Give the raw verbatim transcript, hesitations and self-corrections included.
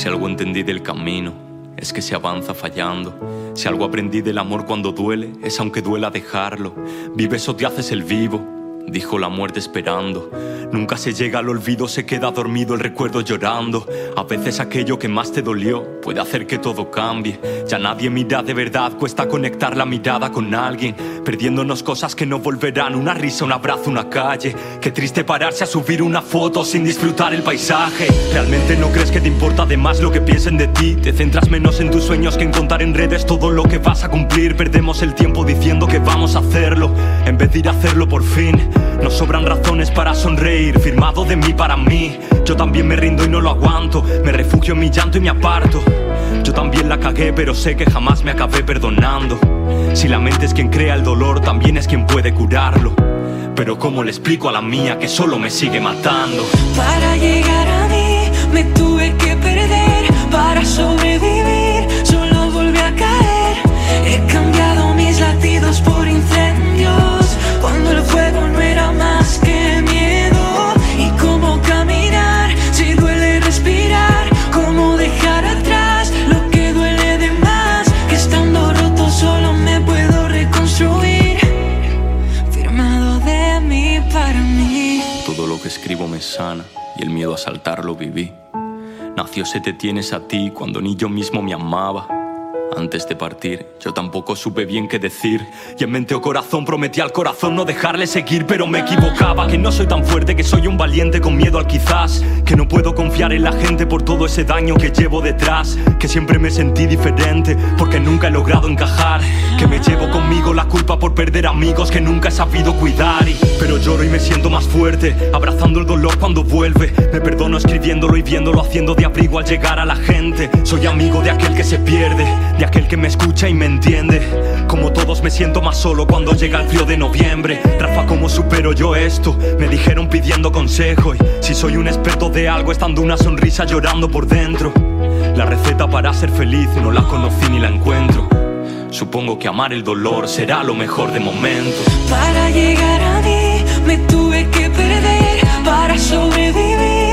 Si algo entendí del camino, es que se avanza fallando. Si algo aprendí del amor cuando duele, es aunque duela dejarlo. Vives o te haces el vivo, dijo la muerte esperando. Nunca se llega al olvido, se queda dormido el recuerdo llorando. A veces aquello que más te dolió puede hacer que todo cambie. Ya nadie mira de verdad, cuesta conectar la mirada con alguien. Perdiéndonos cosas que no volverán, una risa, un abrazo, una calle. Qué triste pararse a subir una foto sin disfrutar el paisaje. ¿Realmente no crees que te importa de más lo que piensen de ti? Te centras menos en tus sueños que en contar en redes todo lo que vas a cumplir. Perdemos el tiempo diciendo que vamos a hacerlo en vez de ir a hacerlo por fin. Nos sobran razones para sonreír, firmado de mí para mí. Yo también me rindo y no lo aguanto, me refugio en mi llanto y me aparto. Yo también la cagué, pero sé que jamás me acabé perdonando. Si la mente es quien crea el dolor, también es quien puede curarlo. Pero ¿cómo le explico a la mía que solo me sigue matando? Para llegar a mí me tuve que perder. Para sobrevivir solo volví a caer. He cambiado mis latidos por incendios, cuando el fuego no era más que miedo. Y cómo caminar si duele respirar, cómo dejar atrás lo que duele de más, que estando roto solo me puedo reconstruir, firmado de mí para mí. Todo lo que escribo me sana y el miedo a saltarlo viví. Nació Se Te Tienes a Ti cuando ni yo mismo me amaba. Antes de partir, yo tampoco supe bien qué decir. Y en mente o corazón prometí al corazón no dejarle seguir, pero me equivocaba. Que no soy tan fuerte, que soy un valiente con miedo al quizás. Que no puedo confiar en la gente por todo ese daño que llevo detrás. Que siempre me sentí diferente porque nunca he logrado encajar. Que me llevo conmigo la culpa por perder amigos que nunca he sabido cuidar y... Pero lloro y me siento más fuerte, abrazando el dolor cuando vuelve. Me perdono escribiéndolo y viéndolo, haciendo de abrigo al llegar a la gente. Soy amigo de aquel que se pierde, de aquel que me escucha y me entiende. Como todos me siento más solo cuando llega el frío de noviembre. Rafa, ¿cómo supero yo esto? Me dijeron pidiendo consejo. Y si soy un experto de algo, estando una sonrisa llorando por dentro. La receta para ser feliz no la conocí ni la encuentro. Supongo que amar el dolor será lo mejor de momento. Para llegar a mí me tuve que perder. Para sobrevivir